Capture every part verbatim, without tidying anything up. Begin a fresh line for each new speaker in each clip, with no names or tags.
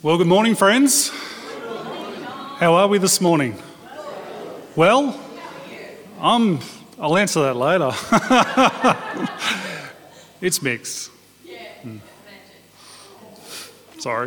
Well, good morning, friends. How are we this morning? Well, I'm, I'll answer that later. It's mixed. Hmm. Sorry.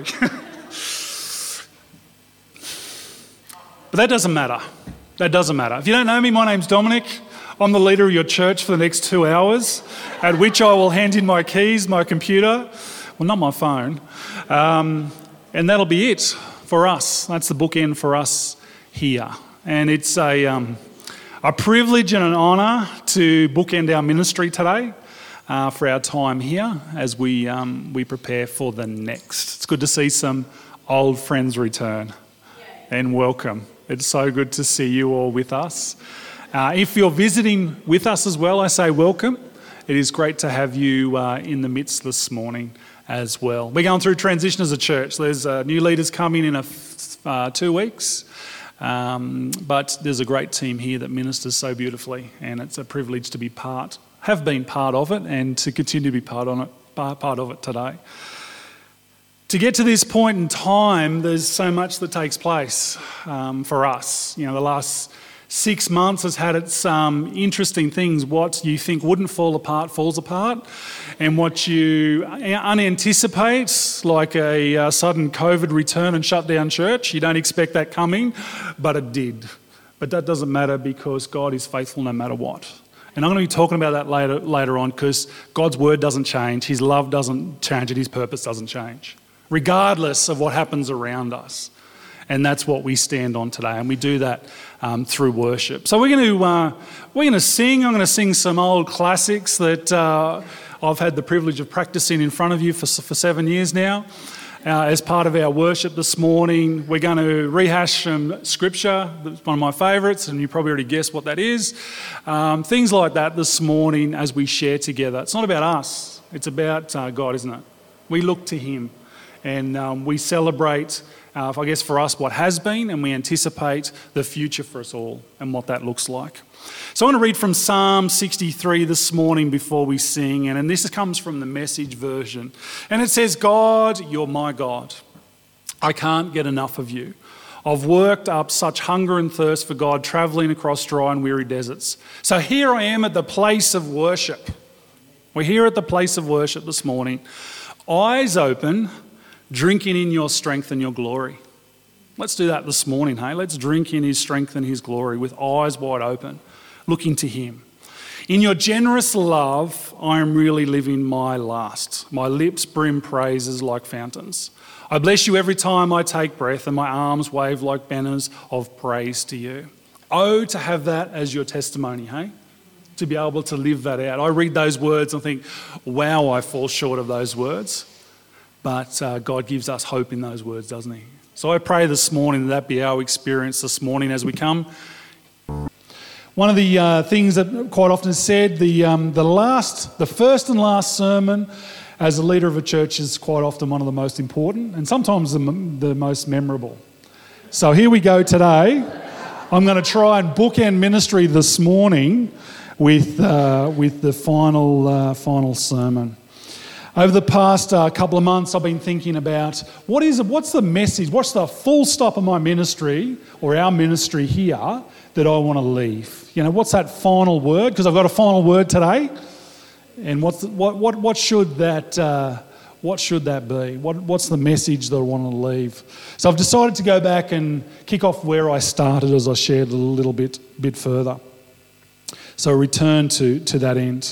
But that doesn't matter. That doesn't matter. If you don't know me, my name's Dominic. I'm the leader of your church for the next two hours, at which I will hand in my keys, my computer, well, not my phone, um, and that'll be it for us. That's the bookend for us here. And it's a, um, a privilege and an honour to bookend our ministry today uh, for our time here as we, um, we prepare for the next. It's good to see some old friends return and welcome. It's so good to see you all with us. Uh, if you're visiting with us as well, I say welcome. It is great to have you uh, in the midst this morning as well. We're going through transition as a church. There's uh, new leaders coming in a f- uh, two weeks, um, but there's a great team here that ministers so beautifully, and it's a privilege to be part, have been part of it, and to continue to be part on it, part of it today. To get to this point in time, there's so much that takes place um, for us. You know, the last six months has had its um, interesting things. What you think wouldn't fall apart falls apart, and what you unanticipate, like a uh, sudden COVID return and shut down church, you don't expect that coming, but it did. But that doesn't matter because God is faithful no matter what. And I'm going to be talking about that later, later on because God's word doesn't change, His love doesn't change, and His purpose doesn't change, regardless of what happens around us. And that's what we stand on today, and we do that um, through worship. So we're going to uh, we're going to sing. I'm going to sing some old classics that uh, I've had the privilege of practicing in front of you for for seven years now. Uh, as part of our worship this morning, we're going to rehash some scripture. That's one of my favourites, and you probably already guessed what that is. Um, things like that this morning as we share together. It's not about us. It's about uh, God, isn't it? We look to Him, and um, we celebrate. Uh, I guess for us what has been, and we anticipate the future for us all and what that looks like. So I want to read from Psalm sixty-three this morning before we sing, and, and this comes from the Message version. And it says, God, you're my God. I can't get enough of you. I've worked up such hunger and thirst for God, travelling across dry and weary deserts. So here I am at the place of worship. We're here at the place of worship this morning. Eyes open, drinking in your strength and your glory. Let's do that this morning, hey? Let's drink in His strength and His glory with eyes wide open, looking to Him. In your generous love, I am really living my last. My lips brim praises like fountains. I bless you every time I take breath, and my arms wave like banners of praise to you. Oh, to have that as your testimony, hey? To be able to live that out. I read those words and think, wow, I fall short of those words. But uh, God gives us hope in those words, doesn't He? So I pray this morning that that be our experience this morning as we come. One of the uh, things that quite often is said, the um, the last, the first and last sermon as a leader of a church is quite often one of the most important and sometimes the, the most memorable. So here we go today. I'm going to try and bookend ministry this morning with uh, with the final uh, final sermon. Over the past uh, couple of months, I've been thinking about what is what's the message, what's the full stop of my ministry or our ministry here that I want to leave? You know, what's that final word? Because I've got a final word today, and what's the, what what what should that uh, what should that be? What what's the message that I want to leave? So I've decided to go back and kick off where I started, as I shared a little bit bit further. So return to to that end.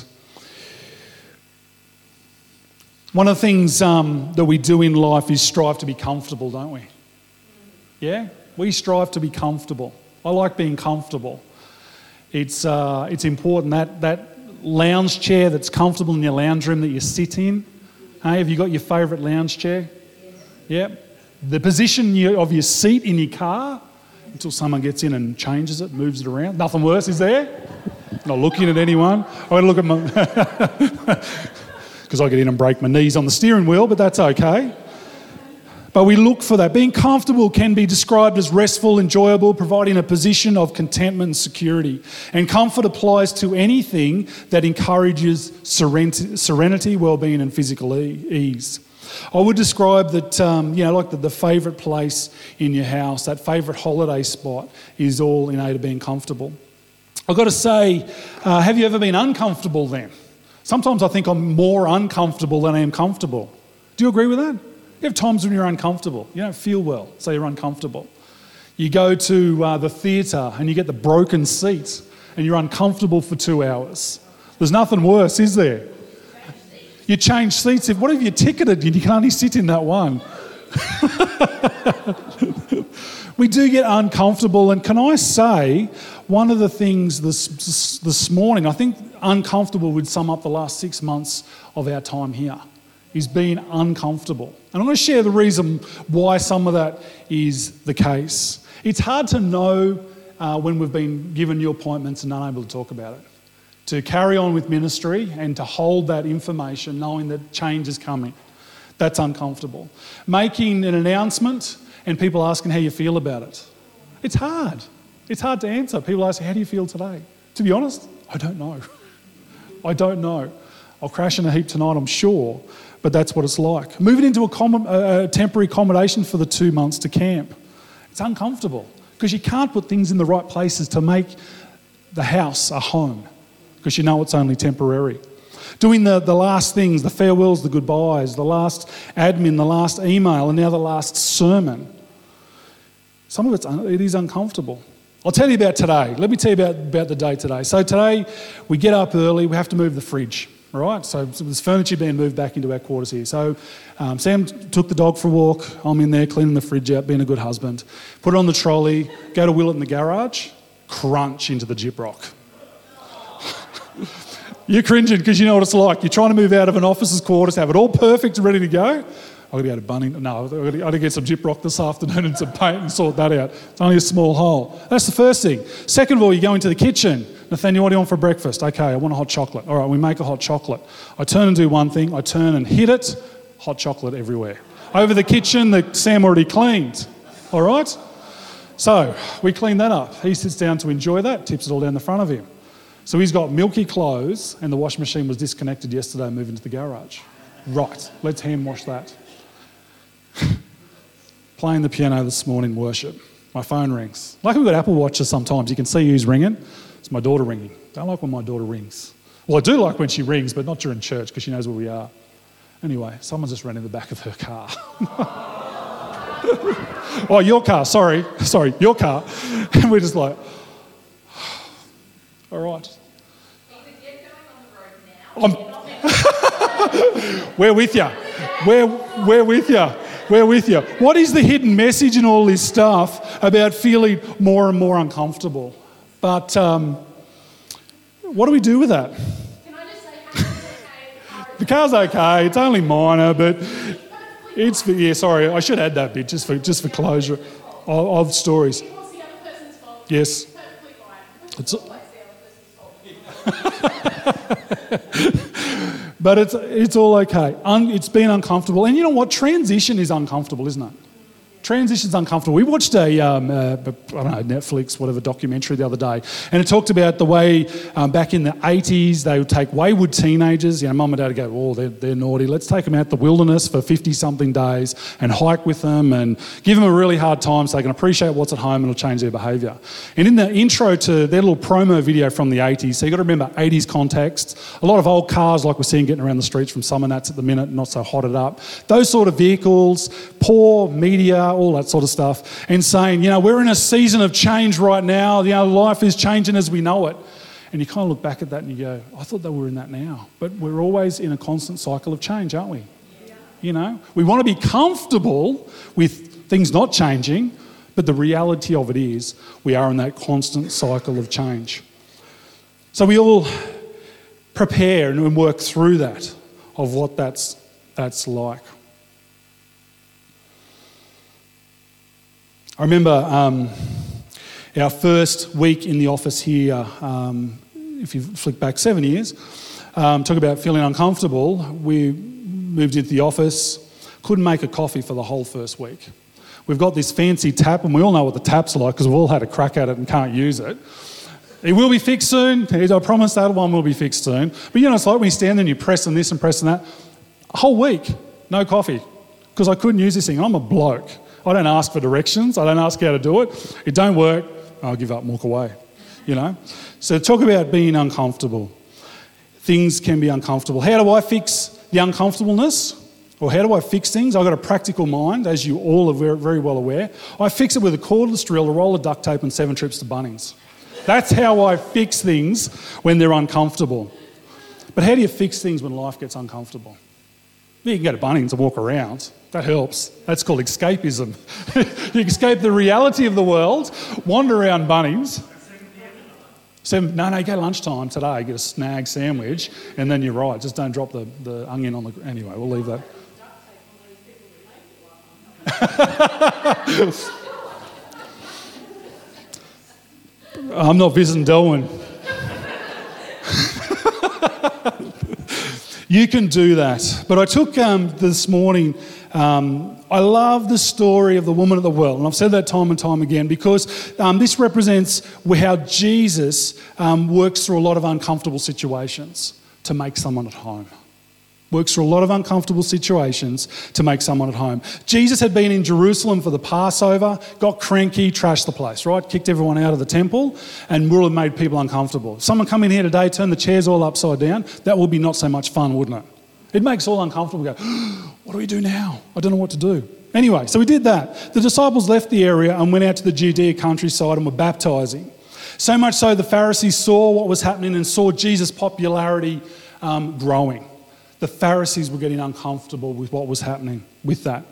One of the things um, that we do in life is strive to be comfortable, don't we? Yeah? We strive to be comfortable. I like being comfortable. It's uh, it's important, that, that lounge chair that's comfortable in your lounge room that you sit in. Hey, have you got your favourite lounge chair? Yeah. The position you, of your seat in your car until someone gets in and changes it, moves it around. Nothing worse, is there? Not looking at anyone. I want to look at my... because I get in and break my knees on the steering wheel, but that's okay. But we look for that. Being comfortable can be described as restful, enjoyable, providing a position of contentment and security. And comfort applies to anything that encourages serenity, well-being and physical ease. I would describe that, um, you know, like the, the favourite place in your house, that favourite holiday spot is all in aid of being comfortable. I've got to say, uh, have you ever been uncomfortable then? Sometimes I think I'm more uncomfortable than I am comfortable. Do you agree with that? You have times when you're uncomfortable. You don't feel well, so you're uncomfortable. You go to uh, the theatre and you get the broken seat and you're uncomfortable for two hours. There's nothing worse, is there? You change seats. What if you ticketed and you can only sit in that one? We do get uncomfortable, and can I say, one of the things this, this morning, I think uncomfortable would sum up the last six months of our time here, is being uncomfortable. And I'm going to share the reason why some of that is the case. It's hard to know uh, when we've been given new appointments and unable to talk about it. To carry on with ministry and to hold that information knowing that change is coming. That's uncomfortable. Making an announcement and people asking how you feel about it. It's hard. It's hard to answer. People ask, how do you feel today? To be honest, I don't know. I don't know. I'll crash in a heap tonight, I'm sure, but that's what it's like. Moving into a, com- a temporary accommodation for the two months to camp. It's uncomfortable because you can't put things in the right places to make the house a home because you know it's only temporary. Doing the, the last things, the farewells, the goodbyes, the last admin, the last email, and now the last sermon. Some of it's un- it is uncomfortable. I'll tell you about today. Let me tell you about, about the day today. So today, we get up early, we have to move the fridge, all right? So, so there's furniture being moved back into our quarters here. So um, Sam took the dog for a walk. I'm in there cleaning the fridge out, being a good husband. Put it on the trolley, go to Willett in the garage, crunch into the gyprock. You're cringing because you know what it's like. You're trying to move out of an officer's quarters, have it all perfect and ready to go. I've got to go to Bunnings. No, I've got to, I've got to get some gyprock this afternoon and some paint and sort that out. It's only a small hole. That's the first thing. Second of all, you go into the kitchen. Nathaniel, what do you want for breakfast? Okay, I want a hot chocolate. All right, we make a hot chocolate. I turn and do one thing. I turn and hit it. Hot chocolate everywhere. Over the kitchen that Sam already cleaned. All right? So we clean that up. He sits down to enjoy that, tips it all down the front of him. So he's got milky clothes and the washing machine was disconnected yesterday and moved into the garage. Right, let's hand wash that. Playing the piano this morning, worship. My phone rings. Like we've got Apple Watches sometimes, you can see who's ringing. It's my daughter ringing. Don't like when my daughter rings. Well, I do like when she rings, but not during church because she knows where we are. Anyway, someone's just ran in the back of her car. Oh, your car, sorry. Sorry, your car. And we're just like, all right. I'm we're with you. We're, we're with you. We're with you. What is the hidden message in all this stuff about feeling more and more uncomfortable? But um, what do we do with that?
Can I just say, okay,
the car's okay. It's only minor, but it's for, yeah. Sorry, I should add that bit just for just for closure of, of stories.
It was the other person's fault.
Yes.
Perfectly fine.
It's,
It's always the other person's fault.
But it's it's all okay. Un, it's been uncomfortable. And you know what? Transition is uncomfortable, isn't it? Transition's uncomfortable. We watched a, um, uh, I don't know, Netflix, whatever, documentary the other day, and it talked about the way um, back in the eighties they would take wayward teenagers, you know, mum and dad would go, oh, they're, they're naughty, let's take them out the wilderness for fifty-something days and hike with them and give them a really hard time so they can appreciate what's at home and it'll change their behaviour. And in the intro to their little promo video from the eighties, so you've got to remember eighties context, a lot of old cars like we're seeing getting around the streets from Summernats at the minute, not so hotted up, those sort of vehicles, poor media, all that sort of stuff, and saying, you know, we're in a season of change right now, you know, life is changing as we know it. And you kind of look back at that and you go, I thought that we're in that now. But we're always in a constant cycle of change, aren't we? Yeah. You know, we want to be comfortable with things not changing, but the reality of it is we are in that constant cycle of change. So we all prepare and work through that, of what that's that's like. I remember um, our first week in the office here, um, if you flick back seven years, um, talk about feeling uncomfortable. We moved into the office, Couldn't make a coffee for the whole first week. We've got this fancy tap, and we all know what the tap's like because we've all had a crack at it and can't use it. It will be fixed soon. I promise that one will be fixed soon. But you know, it's like when you stand there and you're pressing this and pressing that. A whole week, no coffee, because I couldn't use this thing. I'm a bloke. I don't ask for directions. I don't ask how to do it. It don't work. I'll give up and walk away, you know. So talk about being uncomfortable. Things can be uncomfortable. How do I fix the uncomfortableness? Or how do I fix things? I've got a practical mind, as you all are very, very well aware. I fix it with a cordless drill, a roll of duct tape and seven trips to Bunnings. That's how I fix things when they're uncomfortable. But how do you fix things when life gets uncomfortable? You can go to Bunnings and walk around. That helps. That's called escapism. You escape the reality of the world, wander around Bunnings. Seven, no, no, go lunchtime today, get a snag sandwich, and then you're right. Just don't drop the, the onion on the... Anyway, we'll leave that. I'm not visiting Darwin. You can do that. But I took um, this morning, um, I love the story of the woman at the well. And I've said that time and time again because um, this represents how Jesus um, works through a lot of uncomfortable situations to make someone at home. Works through a lot of uncomfortable situations to make someone at home. Jesus had been in Jerusalem for the Passover, got cranky, trashed the place, right? Kicked everyone out of the temple and really made people uncomfortable. If someone come in here today, turn the chairs all upside down, that would be not so much fun, wouldn't it? It makes all uncomfortable. Go, what do we do now? I don't know what to do. Anyway, so we did that. The disciples left the area and went out to the Judea countryside and were baptising. So much so the Pharisees saw what was happening and saw Jesus' popularity um, growing. The Pharisees were getting uncomfortable with what was happening with that.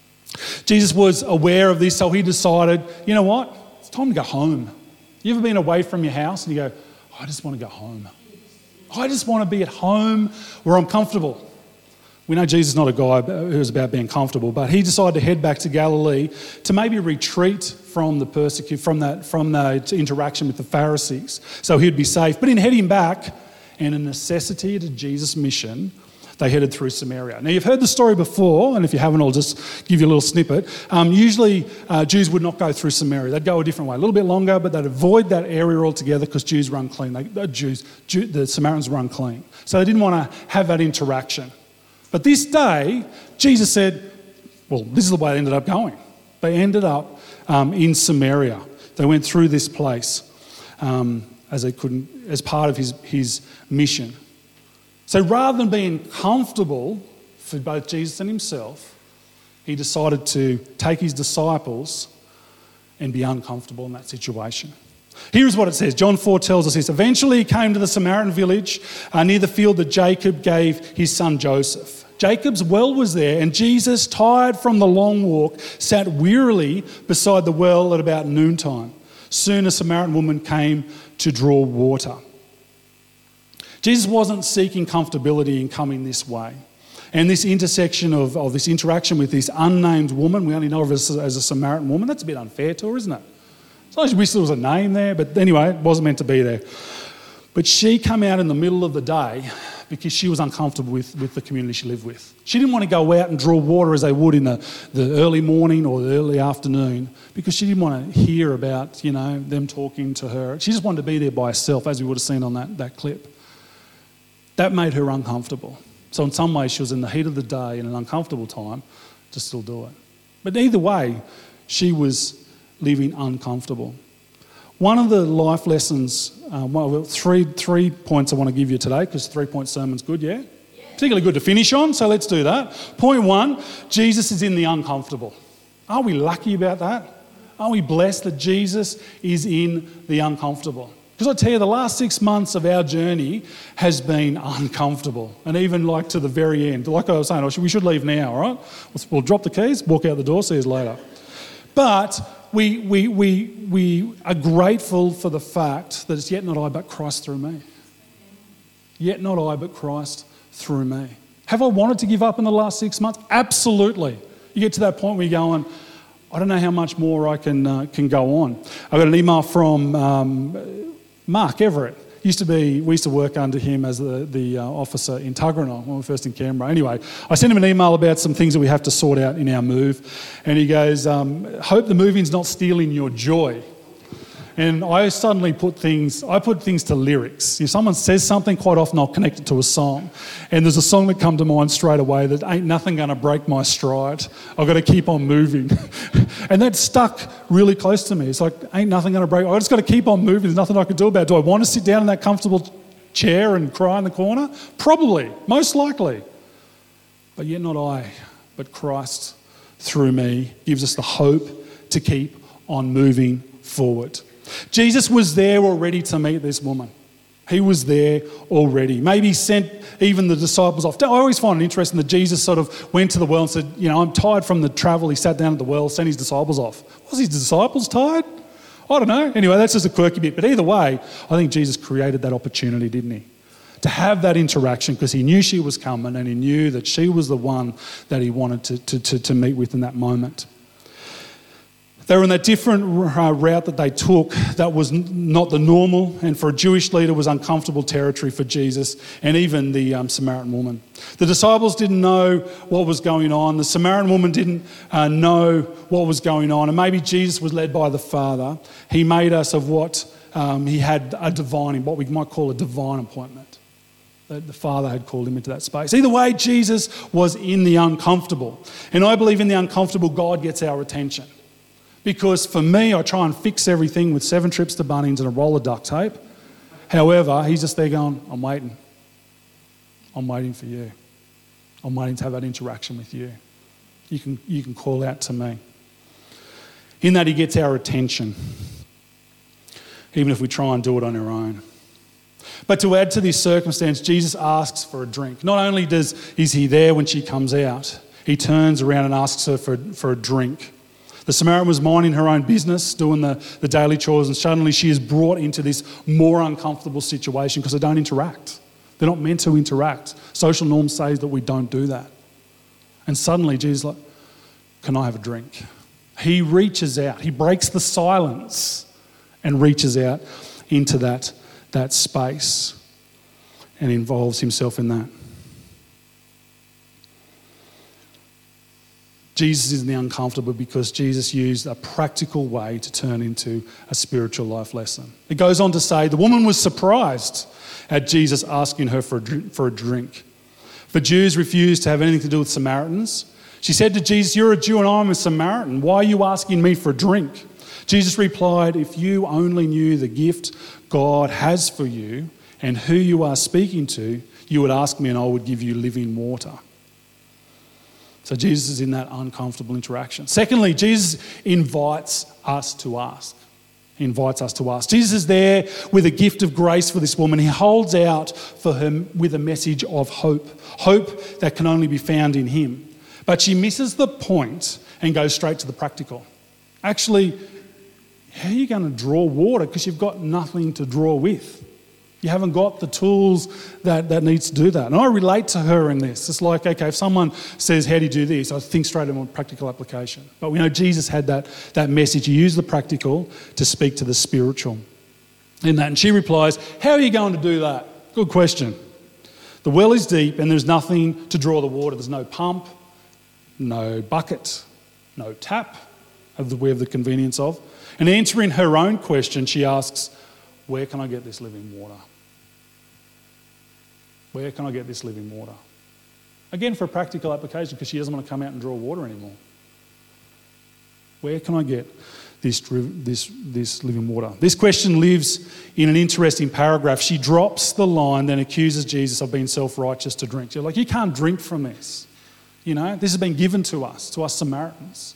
Jesus was aware of this, so he decided, you know what? It's time to go home. You ever been away from your house and you go, I just want to go home. I just want to be at home where I'm comfortable. We know Jesus is not a guy who's about being comfortable, but he decided to head back to Galilee to maybe retreat from the persecute, from that, from the interaction with the Pharisees, so he'd be safe. But in heading back, and a necessity to Jesus' mission, they headed through Samaria. Now, you've heard the story before, and if you haven't, I'll just give you a little snippet. Um, usually, uh, Jews would not go through Samaria. They'd go a different way, a little bit longer, but they'd avoid that area altogether because Jews were unclean. They, the, Jews, Jew, the Samaritans were unclean. So they didn't want to have that interaction. But this day, Jesus said, well, this is the way they ended up going. They ended up um, in Samaria. They went through this place um, as they couldn't, as part of his, his mission. So rather than being comfortable for both Jesus and himself, he decided to take his disciples and be uncomfortable in that situation. Here's what it says. John four tells us this. Eventually he came to the Samaritan village uh, near the field that Jacob gave his son Joseph. Jacob's well was there, and Jesus, tired from the long walk, sat wearily beside the well at about noontime. Soon a Samaritan woman came to draw water. Jesus wasn't seeking comfortability in coming this way. And this intersection of, of this interaction with this unnamed woman, we only know of her as, as a Samaritan woman, that's a bit unfair to her, isn't it? So I wish there was a name there, but anyway, it wasn't meant to be there. But she came out in the middle of the day because she was uncomfortable with, with the community she lived with. She didn't want to go out and draw water as they would in the, the early morning or the early afternoon because she didn't want to hear about, you know, them talking to her. She just wanted to be there by herself, as we would have seen on that, that clip. That made her uncomfortable. So in some ways she was in the heat of the day in an uncomfortable time to still do it. But either way, she was living uncomfortable. One of the life lessons, uh, well, three, three points I want to give you today, because three-point sermon's good, yeah? yeah? Particularly good to finish on, so let's do that. Point one, Jesus is in the uncomfortable. Aren't we lucky about that? Aren't we blessed that Jesus is in the uncomfortable? Because I tell you, the last six months of our journey has been uncomfortable. And even like to the very end. Like I was saying, we should leave now, all right? We'll drop the keys, walk out the door, see you later. But we, we, we, we are grateful for the fact that it's yet not I but Christ through me. Yet not I but Christ through me. Have I wanted to give up in the last six months? Absolutely. You get to that point where you're going, I don't know how much more I can, uh, can go on. I got an email from... Um, Mark Everett. Used to be, we used to work under him as the, the uh, officer in Tuggeranong when we were first in Canberra. Anyway, I sent him an email about some things that we have to sort out in our move. And he goes, um, hope the moving's not stealing your joy. And I suddenly put things, I put things to lyrics. If someone says something, quite often I'll connect it to a song. And there's a song that come to mind straight away that ain't nothing gonna break my stride. I've got to keep on moving. And that stuck really close to me. It's like, ain't nothing gonna break, I just got to keep on moving. There's nothing I can do about it. Do I want to sit down in that comfortable chair and cry in the corner? Probably, most likely. But yet not I, but Christ through me gives us the hope to keep on moving forward. Jesus was there already to meet this woman. He was there already. Maybe he sent even the disciples off. I always find it interesting that Jesus sort of went to the well and said, you know, I'm tired from the travel. He sat down at the well, sent his disciples off. Was his disciples tired? I don't know. Anyway, that's just a quirky bit. But either way, I think Jesus created that opportunity, didn't he? To have that interaction because he knew she was coming and he knew that she was the one that he wanted to, to, to, to meet with in that moment. They were in that different uh, route that they took that was n- not the normal, and for a Jewish leader was uncomfortable territory for Jesus and even the um, Samaritan woman. The disciples didn't know what was going on. The Samaritan woman didn't uh, know what was going on, and maybe Jesus was led by the Father. He made us of what um, he had a divine, what we might call a divine appointment. That the Father had called him into that space. Either way, Jesus was in the uncomfortable, and I believe in the uncomfortable, God gets our attention. Because for me, I try and fix everything with seven trips to Bunnings and a roll of duct tape. However, he's just there going, I'm waiting. I'm waiting for you. I'm waiting to have that interaction with you. You can, you can call out to me. In that, he gets our attention, even if we try and do it on our own. But to add to this circumstance, Jesus asks for a drink. Not only does is he there when she comes out, he turns around and asks her for, for a drink. The Samaritan was minding her own business, doing the, the daily chores, and suddenly she is brought into this more uncomfortable situation because they don't interact. They're not meant to interact. Social norm says that we don't do that. And suddenly Jesus is like, can I have a drink? He reaches out. He breaks the silence and reaches out into that, that space and involves himself in that. Jesus is in the uncomfortable because Jesus used a practical way to turn into a spiritual life lesson. It goes on to say, the woman was surprised at Jesus asking her for a drink. For, a drink. for Jews refused to have anything to do with Samaritans. She said to Jesus, you're a Jew and I'm a Samaritan. Why are you asking me for a drink? Jesus replied, if you only knew the gift God has for you and who you are speaking to, you would ask me and I would give you living water. So Jesus is in that uncomfortable interaction. Secondly, Jesus invites us to ask. He invites us to ask. Jesus is there with a gift of grace for this woman. He holds out for her with a message of hope. Hope that can only be found in him. But she misses the point and goes straight to the practical. Actually, how are you going to draw water? Because you've got nothing to draw with. You haven't got the tools that, that needs to do that. And I relate to her in this. It's like, okay, if someone says, how do you do this? I think straight on practical application. But we know Jesus had that, that message. He used the practical to speak to the spiritual in that. And she replies, how are you going to do that? Good question. The well is deep and there's nothing to draw the water. There's no pump, no bucket, no tap, of the we have the convenience of. And answering her own question, she asks, where can I get this living water? Where can I get this living water? Again, for a practical application, because she doesn't want to come out and draw water anymore. Where can I get this, this, this living water? This question lives in an interesting paragraph. She drops the line, then accuses Jesus of being self-righteous to drink. You're like, you can't drink from this. You know, this has been given to us, to us Samaritans.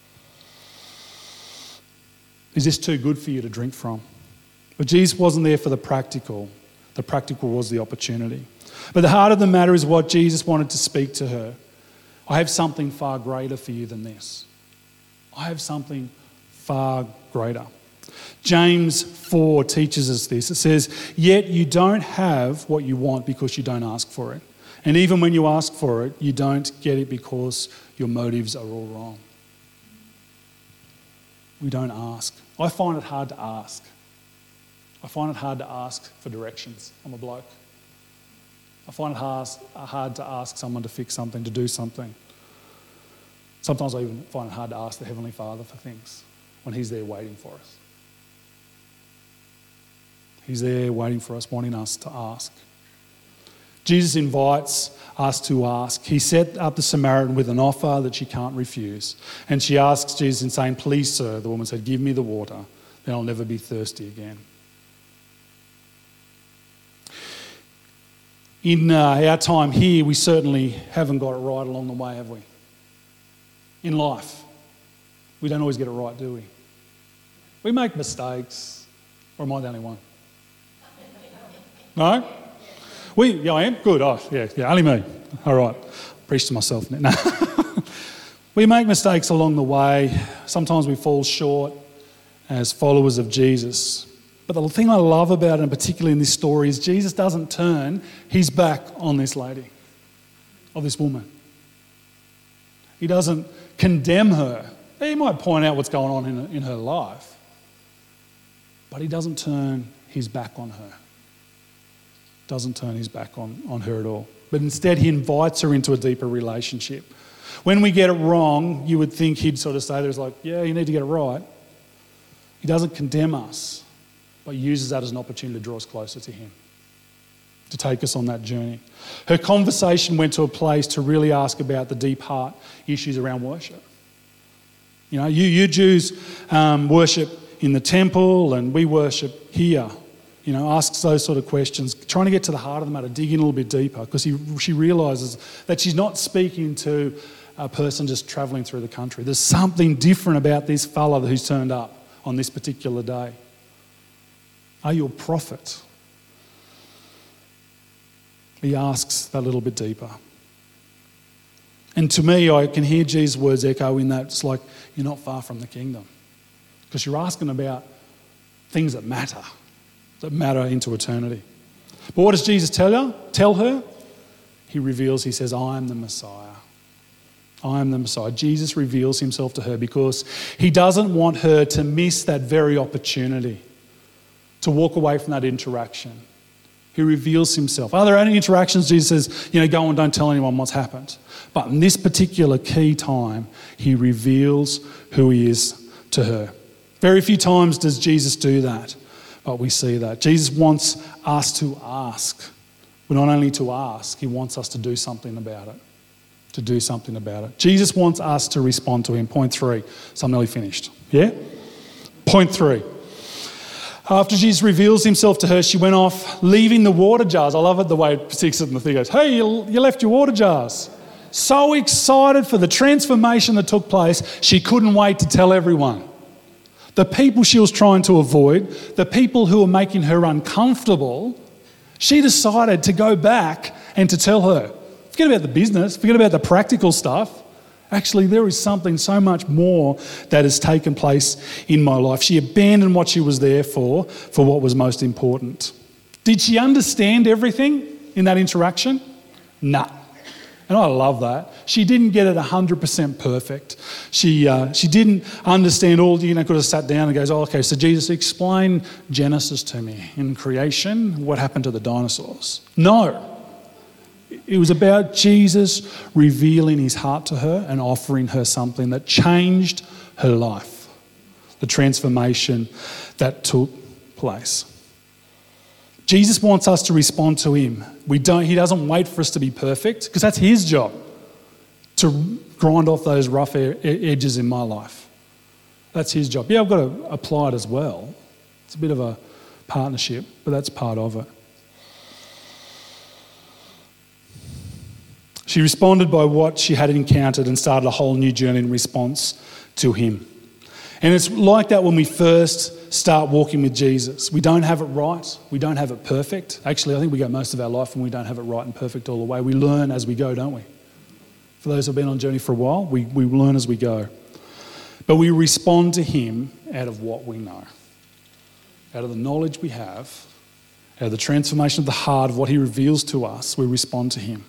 Is this too good for you to drink from? But Jesus wasn't there for the practical. The practical was the opportunity. But the heart of the matter is what Jesus wanted to speak to her. I have something far greater for you than this. I have something far greater. James four teaches us this. It says, yet you don't have what you want because you don't ask for it. And even when you ask for it, you don't get it because your motives are all wrong. We don't ask. I find it hard to ask. I find it hard to ask for directions. I'm a bloke. I find it hard, hard to ask someone to fix something, to do something. Sometimes I even find it hard to ask the Heavenly Father for things when He's there waiting for us. He's there waiting for us, wanting us to ask. Jesus invites us to ask. He set up the Samaritan with an offer that she can't refuse. And she asks Jesus in saying, "Please, sir," the woman said, "give me the water, then I'll never be thirsty again." In uh, our time here, we certainly haven't got it right along the way, have we? In life, we don't always get it right, do we? We make mistakes, or am I the only one? No? We, yeah, I am? Good. Oh, yeah, yeah, only me. All right. Preach to myself. No. We make mistakes along the way. Sometimes we fall short as followers of Jesus. But the thing I love about it, and particularly in this story, is Jesus doesn't turn his back on this lady, or this woman. He doesn't condemn her. He might point out what's going on in, in her life, but he doesn't turn his back on her. Doesn't turn his back on, on her at all. But instead, he invites her into a deeper relationship. When we get it wrong, you would think he'd sort of say, there's like, yeah, you need to get it right. He doesn't condemn us, but uses that as an opportunity to draw us closer to him, to take us on that journey. Her conversation went to a place to really ask about the deep heart issues around worship. You know, you, you Jews um, worship in the temple and we worship here. You know, asks those sort of questions, trying to get to the heart of the matter, dig in a little bit deeper, because she realises that she's not speaking to a person just travelling through the country. There's something different about this fella who's turned up on this particular day. Are you a prophet? He asks that little bit deeper. And to me, I can hear Jesus' words echo in that it's like, you're not far from the kingdom. Because you're asking about things that matter, that matter into eternity. But what does Jesus tell her? Tell her? He reveals, he says, I am the Messiah. I am the Messiah. Jesus reveals himself to her because he doesn't want her to miss that very opportunity to walk away from that interaction. He reveals himself. Are there any interactions Jesus says, you know, go and don't tell anyone what's happened? But in this particular key time, he reveals who he is to her. Very few times does Jesus do that, but we see that. Jesus wants us to ask. But not only to ask, he wants us to do something about it. To do something about it. Jesus wants us to respond to him. Point three. So I'm nearly finished. Yeah? Point three. After Jesus reveals himself to her, she went off, leaving the water jars. I love it the way it sticks it in the thing. Goes, hey, you, you left your water jars. So excited for the transformation that took place, she couldn't wait to tell everyone. The people she was trying to avoid, the people who were making her uncomfortable, she decided to go back and to tell her. Forget about the business, forget about the practical stuff. Actually, there is something so much more that has taken place in my life. She abandoned what she was there for, for what was most important. Did she understand everything in that interaction? No. And I love that. She didn't get it one hundred percent perfect. She uh, she didn't understand all, you know, could have sat down and goes, oh, okay, so Jesus, explain Genesis to me. In creation, what happened to the dinosaurs? No. It was about Jesus revealing his heart to her and offering her something that changed her life. The transformation that took place. Jesus wants us to respond to him. We don't, he doesn't wait for us to be perfect because that's his job, to grind off those rough edges in my life. That's his job. Yeah, I've got to apply it as well. It's a bit of a partnership, but that's part of it. She responded by what she had encountered and started a whole new journey in response to him. And it's like that when we first start walking with Jesus. We don't have it right. We don't have it perfect. Actually, I think we go most of our life when we don't have it right and perfect all the way. We learn as we go, don't we? For those who have been on a journey for a while, we, we learn as we go. But we respond to him out of what we know. Out of the knowledge we have, out of the transformation of the heart of what he reveals to us, we respond to him.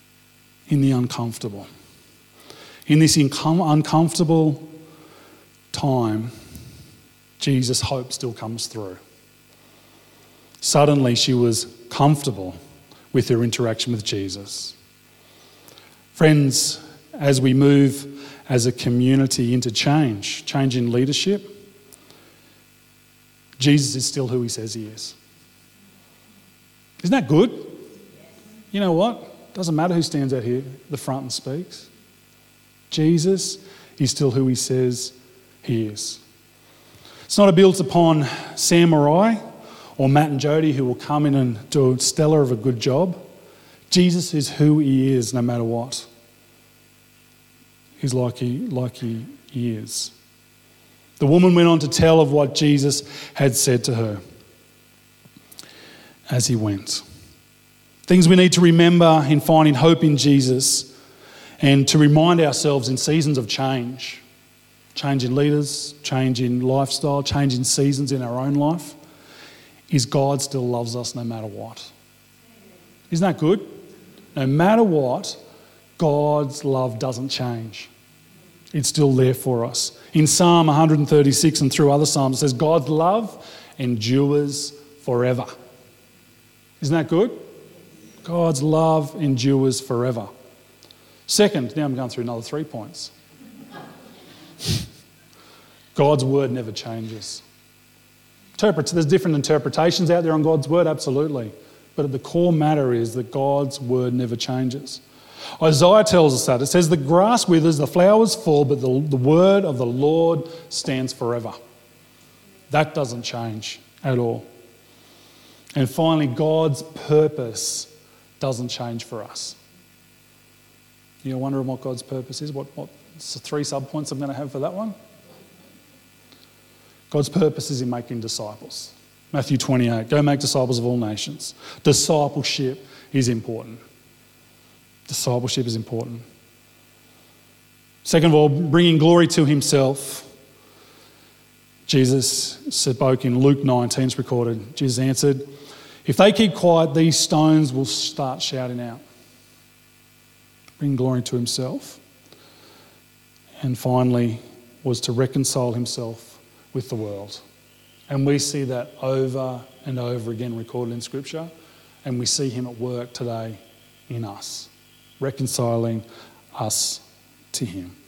In the uncomfortable. In this incom- uncomfortable time, Jesus' hope still comes through. Suddenly, she was comfortable with her interaction with Jesus. Friends, as we move as a community into change, change in leadership, Jesus is still who he says he is. Isn't that good? You know what? Doesn't matter who stands out here at the front and speaks. Jesus is still who he says he is. It's not built upon Sam or I, or Matt and Jody, who will come in and do a stellar of a good job. Jesus is who he is no matter what. He's like he, like he, he is. The woman went on to tell of what Jesus had said to her as he went. Things we need to remember in finding hope in Jesus, and to remind ourselves in seasons of change, change in leaders, change in lifestyle, change in seasons in our own life, is God still loves us no matter what. Isn't that good? No matter what, God's love doesn't change. It's still there for us. In Psalm one thirty-six and through other Psalms, it says, God's love endures forever. Isn't that good? God's love endures forever. Second, now I'm going through another three points. God's word never changes. Interpret, there's different interpretations out there on God's word, absolutely. But the core matter is that God's word never changes. Isaiah tells us that. It says, the grass withers, the flowers fall, but the, the word of the Lord stands forever. That doesn't change at all. And finally, God's purpose doesn't change for us. You're wondering what God's purpose is? What, what's the three sub-points I'm going to have for that one? God's purpose is in making disciples. Matthew twenty-eight, go make disciples of all nations. Discipleship is important. Discipleship is important. Second of all, bringing glory to himself. Jesus spoke in Luke nineteen, it's recorded. Jesus answered, if they keep quiet, these stones will start shouting out. Bring glory to himself. And finally, was to reconcile himself with the world. And we see that over and over again recorded in Scripture. And we see him at work today in us, reconciling us to him.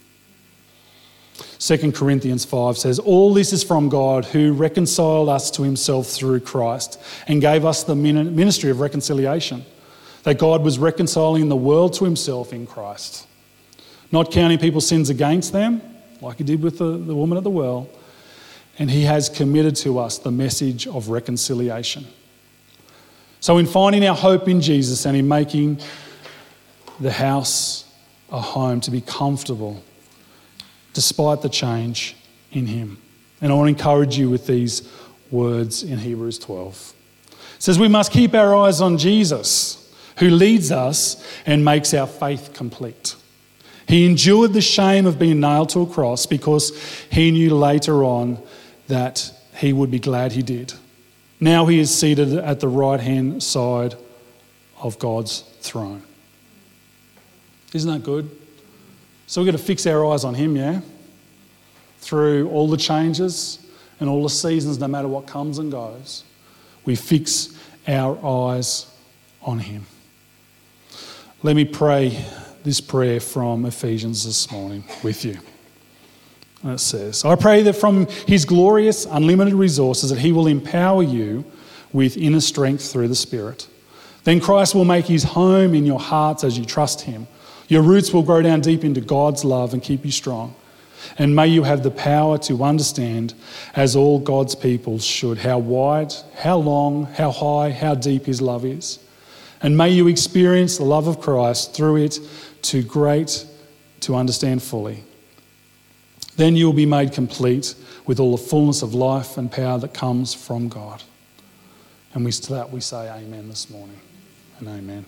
Second Corinthians five says, all this is from God, who reconciled us to himself through Christ and gave us the ministry of reconciliation, that God was reconciling the world to himself in Christ, not counting people's sins against them, like he did with the, the woman at the well, and he has committed to us the message of reconciliation. So in finding our hope in Jesus and in making the house a home to be comfortable, despite the change in him. And I want to encourage you with these words in Hebrews twelve. It says, we must keep our eyes on Jesus, who leads us and makes our faith complete. He endured the shame of being nailed to a cross because he knew later on that he would be glad he did. Now he is seated at the right-hand side of God's throne. Isn't that good? So we've got to fix our eyes on him, yeah? Through all the changes and all the seasons, no matter what comes and goes, we fix our eyes on him. Let me pray this prayer from Ephesians this morning with you. And it says, I pray that from his glorious, unlimited resources that he will empower you with inner strength through the Spirit. Then Christ will make his home in your hearts as you trust him. Your roots will grow down deep into God's love and keep you strong. And may you have the power to understand, as all God's people should, how wide, how long, how high, how deep his love is. And may you experience the love of Christ through it too great to understand fully. Then you will be made complete with all the fullness of life and power that comes from God. And we, to that we say amen this morning. And amen.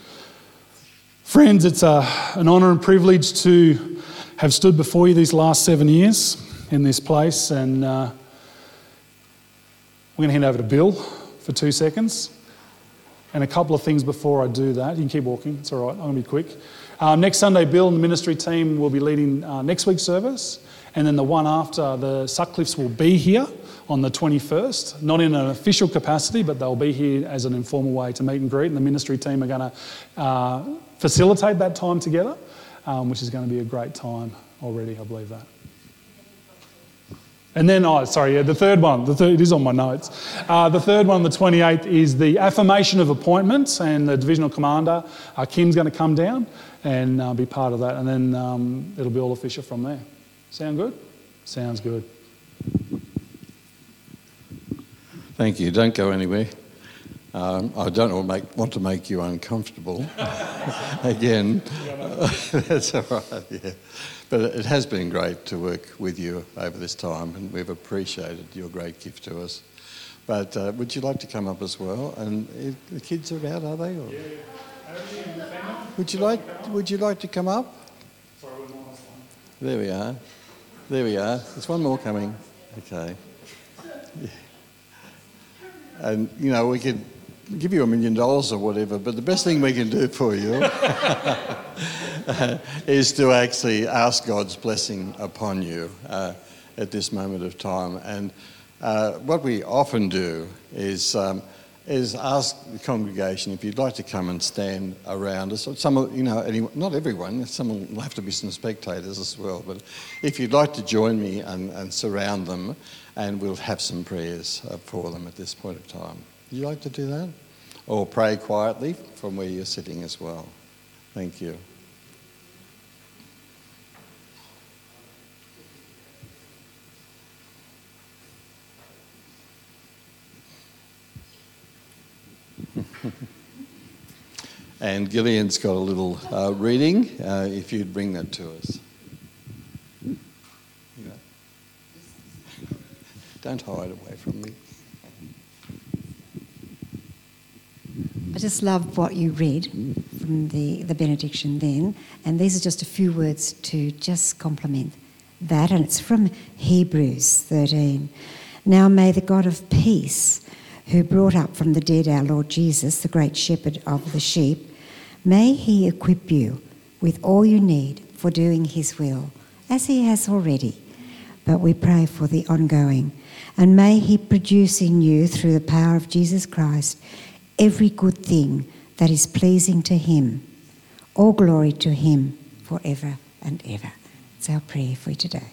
Friends, it's a, an honour and privilege to have stood before you these last seven years in this place. And uh, we're going to hand over to Bill for two seconds. And a couple of things before I do that. You can keep walking, it's all right, I'm going to be quick. Um, next Sunday, Bill and the ministry team will be leading uh, next week's service. And then the one after, the Sutcliffes will be here on the twenty-first, not in an official capacity, but they'll be here as an informal way to meet and greet, and the ministry team are going to uh, facilitate that time together, um, which is going to be a great time already, I believe that. And then, oh, sorry, yeah, the third one, the third, it is on my notes. Uh, the third one, the twenty-eighth, is the affirmation of appointments, and the divisional commander, uh, Kim's going to come down and uh, be part of that, and then um, it'll be all official from there. Sound good? Sounds good.
Thank you. Don't go anywhere. Um, I don't want to, make, want to make you uncomfortable. Again, that's all right, yeah. But it has been great to work with you over this time, and we've appreciated your great gift to us. But uh, would you like to come up as well? And if the kids are about, are they? Or?
Yeah, yeah.
Would you like? Would you like to come up?
Sorry, we're not on this one.
There we are. There we are. There's one more coming. Okay. Yeah. And you know, we could give you a million dollars or whatever, but the best thing we can do for you is to actually ask God's blessing upon you uh, at this moment of time. And uh, what we often do is um, is ask the congregation if you'd like to come and stand around us. Some, you know, anyone, not everyone. Some will have to be some spectators as well. But if you'd like to join me and, and surround them, and we'll have some prayers for them at this point of time. Would you like to do that? Or pray quietly from where you're sitting as well. Thank you. And Gillian's got a little uh, reading, uh, if you'd bring that to us. Yeah. Don't hide away from me.
I just love what you read from the, the benediction then, and these are just a few words to just complement that, and it's from Hebrews thirteen. Now may the God of peace, who brought up from the dead our Lord Jesus, the great shepherd of the sheep, may he equip you with all you need for doing his will, as he has already. But we pray for the ongoing, and may he produce in you, through the power of Jesus Christ, every good thing that is pleasing to him. All glory to him forever and ever. It's our prayer for you today.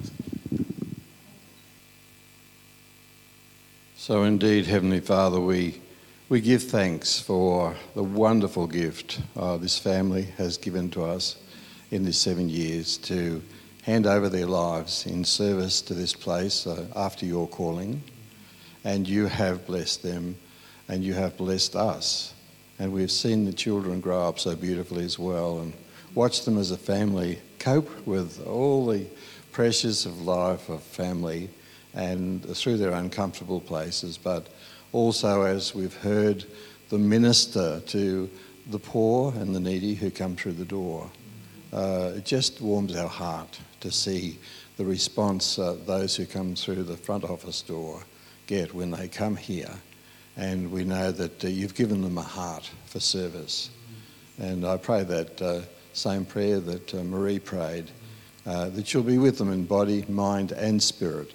So indeed, Heavenly Father, we we give thanks for the wonderful gift uh, this family has given to us in these seven years to hand over their lives in service to this place uh, after your calling. And you have blessed them, and you have blessed us. And we've seen the children grow up so beautifully as well, and watch them as a family cope with all the pressures of life, of family, and through their uncomfortable places, but also, as we've heard, the minister to the poor and the needy who come through the door. Uh, it just warms our heart to see the response uh, those who come through the front office door get when they come here. And we know that uh, you've given them a heart for service. And I pray that uh, same prayer that uh, Marie prayed, uh, that you'll be with them in body, mind and spirit.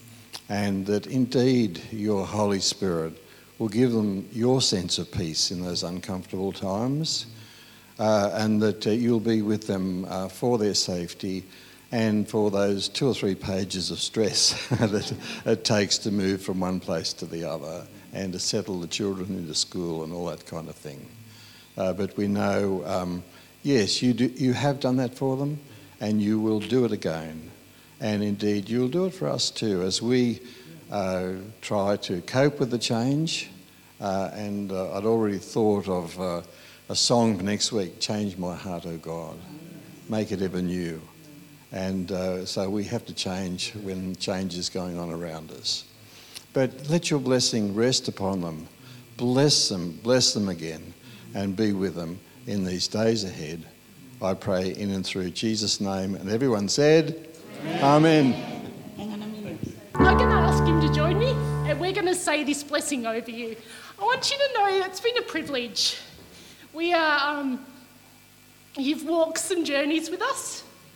And that indeed your Holy Spirit will give them your sense of peace in those uncomfortable times, uh, and that uh, you'll be with them uh, for their safety and for those two or three pages of stress that it takes to move from one place to the other and to settle the children into school and all that kind of thing. Uh, but we know, um, yes, you do, you have done that for them, and you will do it again. And indeed, you'll do it for us too, as we uh, try to cope with the change. Uh, and uh, I'd already thought of uh, a song for next week, Change My Heart, O God, make it ever new. And uh, so we have to change when change is going on around us. But let your blessing rest upon them. Bless them, bless them again, and be with them in these days ahead. I pray in and through Jesus' name. And everyone said, Amen.
Hang on a minute.
I'm going to ask him to join me, and we're going to say this blessing over you. I want you to know it's been a privilege. We are, um, you've walked some journeys with us,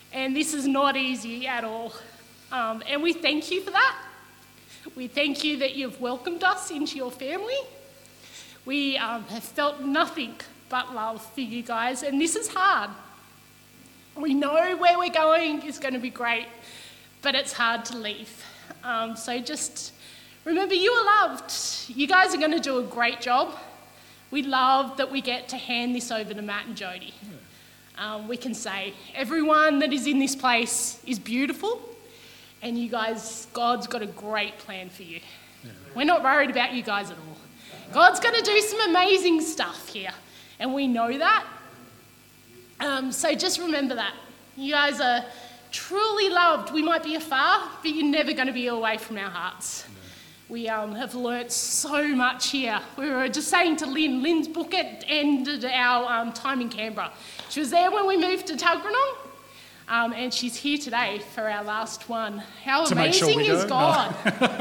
And this is not easy at all. Um, and we thank you for that. We thank you that you've welcomed us into your family. We um, have felt nothing but love for you guys, and this is hard. We know where we're going is going to be great, but it's hard to leave. Um, so just remember, you are loved. You guys are going to do a great job. We love that we get to hand this over to Matt and Jody. Um, we can say, everyone that is in this place is beautiful, and you guys, God's got a great plan for you. Yeah. We're not worried about you guys at all. God's going to do some amazing stuff here, and we know that. Um, so just remember that. You guys are truly loved. We might be afar, but you're never going to be away from our hearts. Yeah. We um, have learnt so much here. We were just saying to Lynn, Lynn's book ended our um, time in Canberra. She was there when we moved to Tuggeranong, um, and she's here today for our last one. How
to
amazing
make sure we
is
go?
God?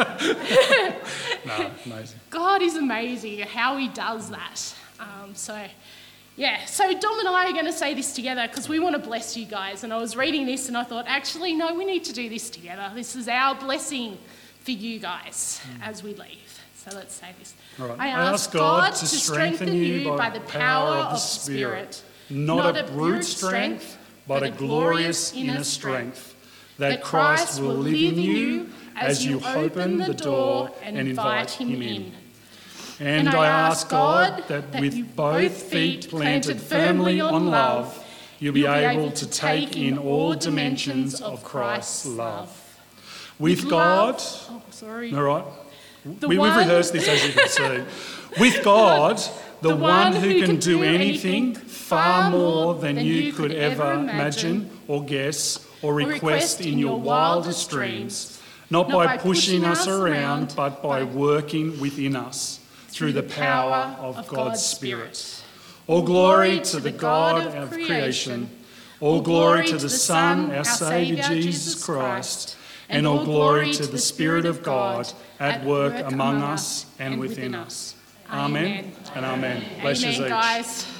No, amazing.
God is amazing, how he does that. Um, so, yeah, so Dom and I are going to say this together because we want to bless you guys. And I was reading this and I thought, actually, no, we need to do this together. This is our blessing for you guys mm. as we leave. So let's say this.
Right.
I,
I
ask God to strengthen you by the power of the Spirit,
not a brute strength, but a glorious inner strength, that Christ will live in you as you open the door and invite him in. And I ask God that with both feet planted firmly on love, you'll be able to take in all dimensions of Christ's love. With God,
oh, sorry.
all right, we, we've rehearsed this, as you can see. With God, the, the one who can do anything far more than you could ever imagine or guess or request in your wildest dreams, not by pushing us around, but by working within us through the power of God's Spirit. All glory to the God of creation, all glory to the Son, our Saviour Jesus Christ, and all glory to the Spirit of God at work among us and within us. Amen and amen. Bless you,
guys.